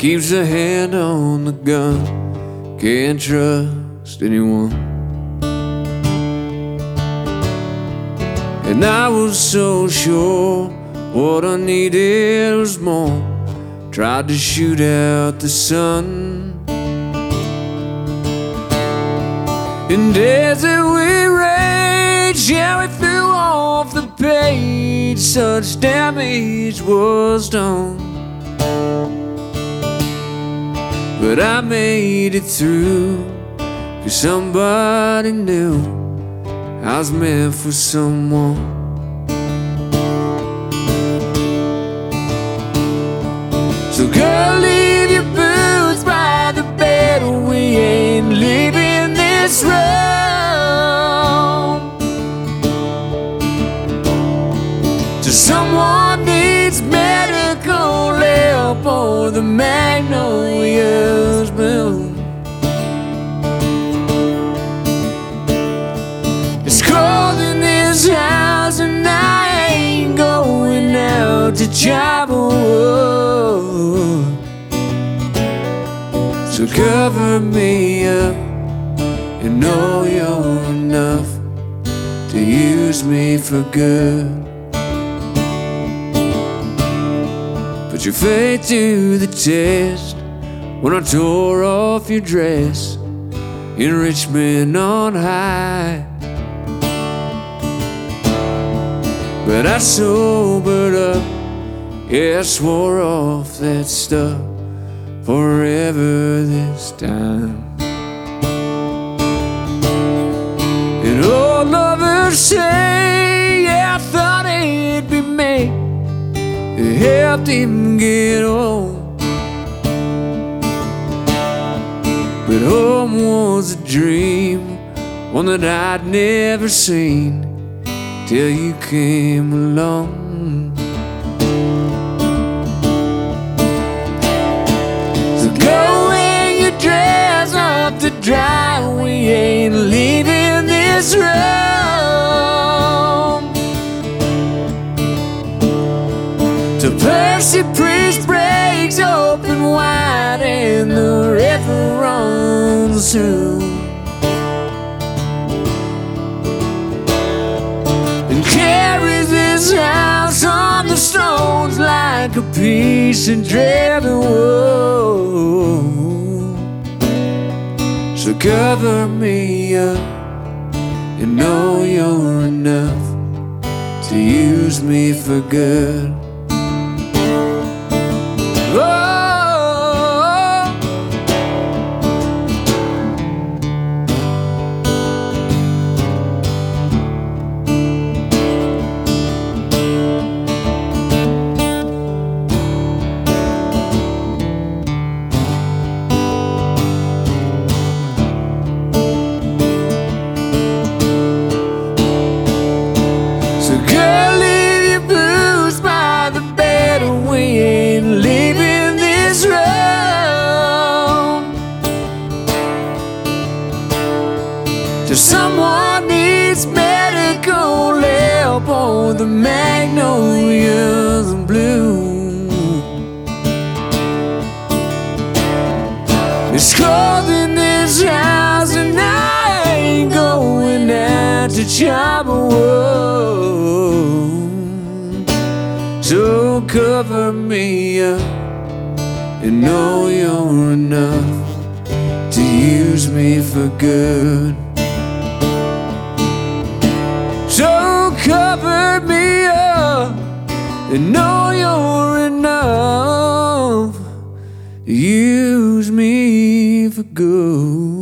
keeps a hand on the gun, can't trust anyone. And I was so sure what I needed was more. Tried to shoot out the sun, and as we raged, yeah, we flew off the page. Such damage was done, but I made it through, 'cause somebody knew I was meant for someone. So girl, leave your boots by the bed, we ain't leaving this room till someone needs medical help or the magnolias bloom. It's cold in this house and I ain't going out to chop wood. So cover me up and know you're enough to use me for good. Put your faith to the test when I tore off your dress in Richmond on high. But I sobered up, yeah, I swore off that stuff forever this time. And old lovers say, yeah, I thought it'd be me that helped him get old. But home was a dream, one that I'd never seen till you came along. So go hang your dress up to dry, we ain't leaving this room till Percy Priest breaks open wide and the river runs through. Carries this house on the stones like a piece of driven wood. So cover me up and know you're enough to use me for good. Oh, if someone needs medical help or the magnolias bloom. It's cold in this house and I ain't going out to chop wood. So cover me up and know you're enough to use me for good. So cover me up and know you're enough to use me for good.